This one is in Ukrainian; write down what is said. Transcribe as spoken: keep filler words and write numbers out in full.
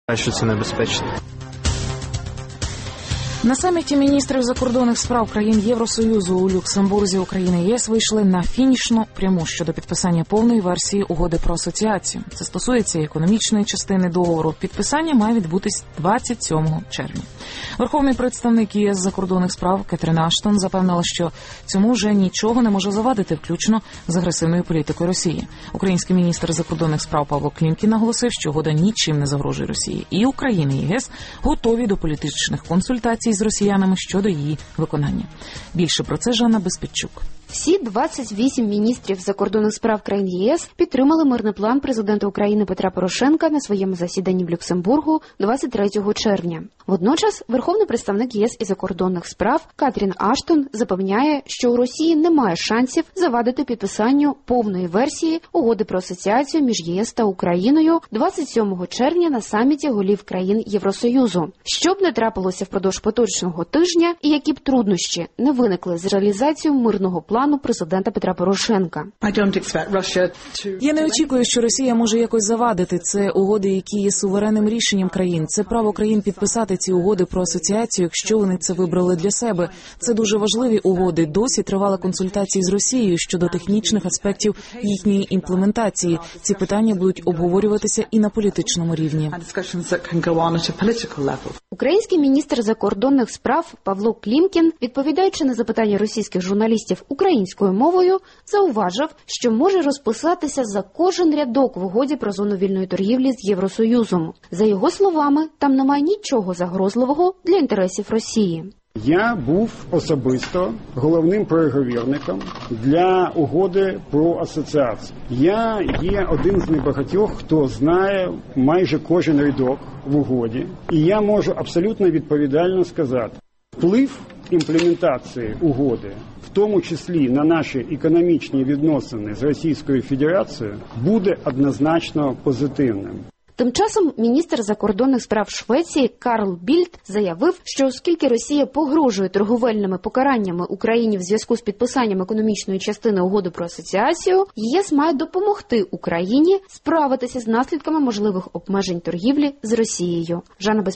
Що це небезпечно. На саміті міністрів закордонних справ країн Євросоюзу у Люксембурзі Україна і ЄС вийшли на фінішну пряму щодо підписання повної версії угоди про асоціацію. Це стосується економічної частини договору. Підписання має відбутись двадцять сьомого червня. Верховний представник ЄС закордонних справ Кетрін Аштон запевнила, що цьому вже нічого не може завадити, включно з агресивною політикою Росії. Український міністр закордонних справ Павло Клімкін наголосив, що угода нічим не загрожує Росії. І Україна, і ЄС готові до політичних консультацій з росіянами щодо її виконання. Більше про це Жанна Безпечук. Всі двадцять вісім міністрів закордонних справ країн ЄС підтримали мирний план президента України Петра Порошенка на своєму засіданні в Люксембургу двадцять третього червня. Водночас Верховний представник ЄС із закордонних справ Кетрін Аштон запевняє, що у Росії немає шансів завадити підписанню повної версії угоди про асоціацію між ЄС та Україною двадцять сьомого червня на саміті голів країн Євросоюзу. Що б не трапилося впродовж поточного тижня і які б труднощі не виникли з реалізацією мирного плану президента Петра Порошенка. Я не очікую, що Росія може якось завадити. Це угоди, які є суверенним рішенням країн. Це право країн підписати ці угоди про асоціацію, якщо вони це вибрали для себе. Це дуже важливі угоди. Досі тривали консультації з Росією щодо технічних аспектів їхньої імплементації. Ці питання будуть обговорюватися і на політичному рівні. Український міністр закордонних справ Павло Клімкін, відповідаючи на запитання російських журналістів українською мовою, зауважив, що може розписатися за кожен рядок в угоді про зону вільної торгівлі з Євросоюзом. За його словами, там немає нічого загрозливого для інтересів Росії. Я був особисто головним переговірником для угоди про асоціацію. Я є один з небагатьох, хто знає майже кожен рядок в угоді. І я можу абсолютно відповідально сказати, вплив імплементації угоди, в тому числі на наші економічні відносини з Російською Федерацією, буде однозначно позитивним. Тим часом міністр закордонних справ Швеції Карл Більд заявив, що оскільки Росія погрожує торговельними покараннями Україні в зв'язку з підписанням економічної частини угоди про асоціацію, ЄС має допомогти Україні справитися з наслідками можливих обмежень торгівлі з Росією. Жанна